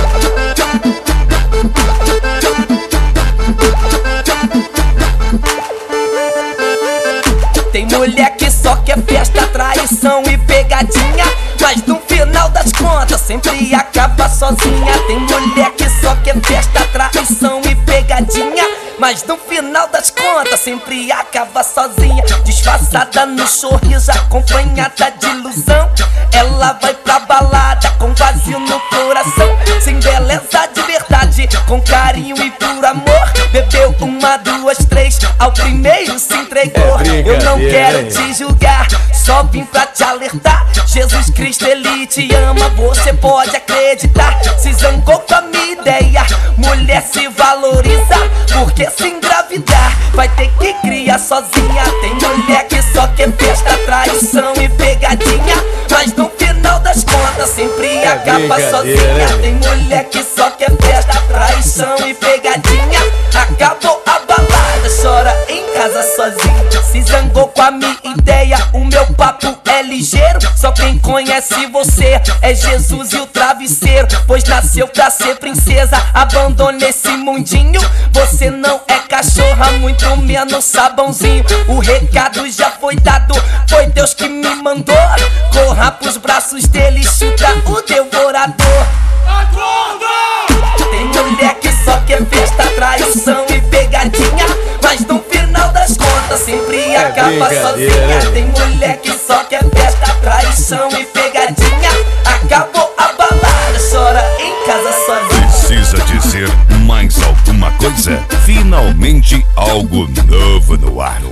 Tem mulher que só quer festa, traição e pegadinha, mas no final das contas sempre acaba sozinha. Tem mulher que só quer festa, traição e pegadinha, mas no final das contas sempre acaba sozinha. Disfarçada no sorriso, acompanhada de ilusão, ela vai pra balada com vazio no coração. Sem beleza de verdade, com carinho e por amor, bebeu uma, duas, três, ao primeiro se entregou. Eu não quero te julgar, só vim pra te alertar. Jesus Cristo, Ele te ama, você pode acreditar. Se zangou com a minha ideia, mulher se valoriza, porque se engravidar vai ter que criar sozinha. Tem mulher que só quer festa, traição e pegadinha, mas no final das contas sempre acaba sozinha. Tem mulher que só quer festa, traição e pegadinha, acabou a balada, chora em casa sozinha. Se zangou com a minha ideia, o meu papo é ligeiro, só quem conhece você é Jesus e o travesseiro, pois nasceu pra ser princesa. Abandone esse mundinho, você não é cachorra, muito menos sabãozinho. O recado já foi dado, foi Deus que me mandou. Corra pros braços dele, chuta o devorador. Tem mulher que só quer festa, traição e pegadinha, mas no final das contas sempre acaba sozinha. Tem mulher que só quer festa, traição e pegadinha, acabou a balada, chora em casa sozinha. Precisa dizer mais alguma coisa? Finalmente algo novo no ar.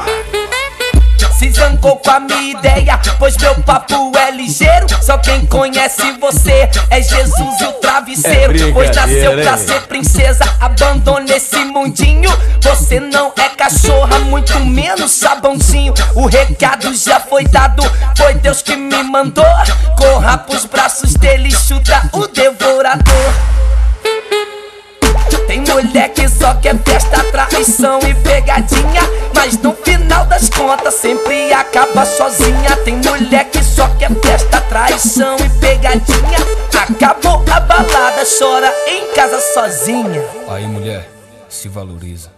Se zangou com a minha ideia, pois meu papo é ligeiro, só quem conhece você é Jesus e o travesseiro, pois nasceu pra ser princesa. Abandone esse mundinho, você não é cachorra, muito menos sabãozinho. O recado já foi dado, foi Deus que me mandou. Corra pros braços dele, chuta o devorador. Tem mulher que só quer festa, traição e pegadinha, mas no final das contas sempre acaba sozinha. Tem mulher que só quer festa, traição e pegadinha, acabou a balada, chora em casa sozinha. Aí mulher, se valoriza.